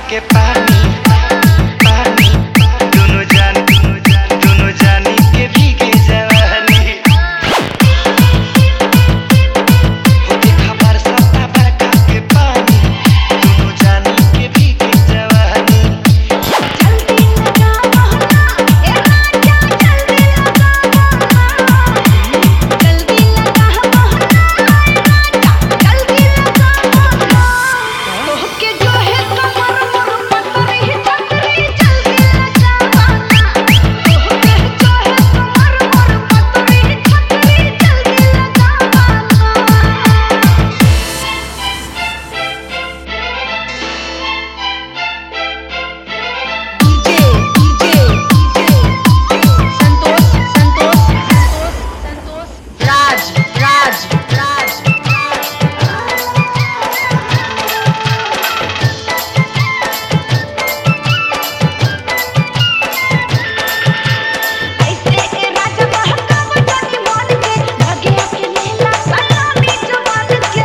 के पानी पानी दोनों जानी के भीगे जवानी हो देखा बरसाता बरखा के पानी दोनों जानी के भीगे जवानी जल्दी लगा बहना ए राजा जल्दी लगा बहना जल्दी लगा बहना जल्दी लगा बहना ओके जो है कमर मोर पतरी छतरी जल्दी लगा बहना ओके जो है कमर मोर पतरी छतरी जल्दी लगा संतोष राज ऐसे ए राजा बहकाव जानी मान के लगे के नीला सलामी जवान के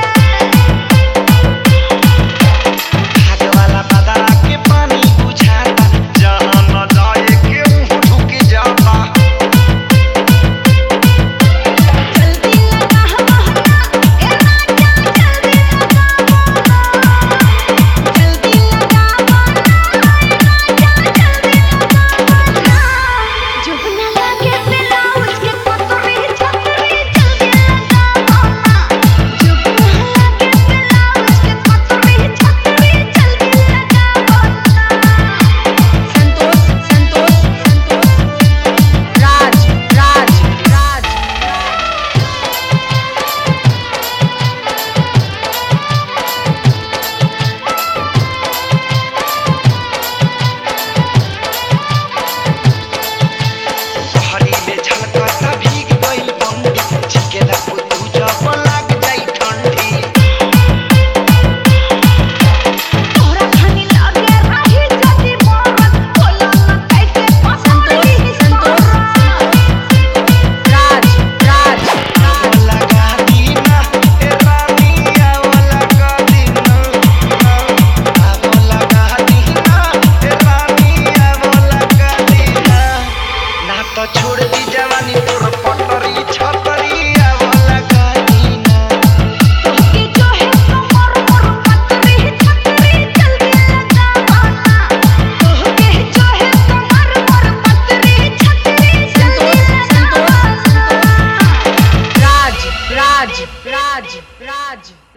भाग वाला बदरा के पानी बुझाता जहाँ न जाए के मुँह ढुक जाता जल्दी लगा बहना ए राजा जल्दी लगा बहना जल्दी लगा बहना राजा जल्दी लगा बहना जुबना लगे ब्लाउज के पतरी छतरी जल्दी लगा बहना जुबना लगे ब्लाउज के पतरी छतरी जल्दी लगा बहना संतोष राज हरीले झलकता भीग गइल बंडी छिकेला पुतू जब लाग जाई ठंडी तोरा खानी लगे रही जदी मरत बोला न कैसे पसंदी राज आवो लगा दीना ए रानी आवो लगा दीना आवो लगा दीना ए रानी आवो लगा दीना ना तो छोड़ दी जवानी तोर पटरी छतरी आवो लगा दीना ओके जो है कमर मोर पतरी छतरी जल्दी लगा बहना ओके जो है कमर मोर पतरी छतरी जल्दी लगा बहना राज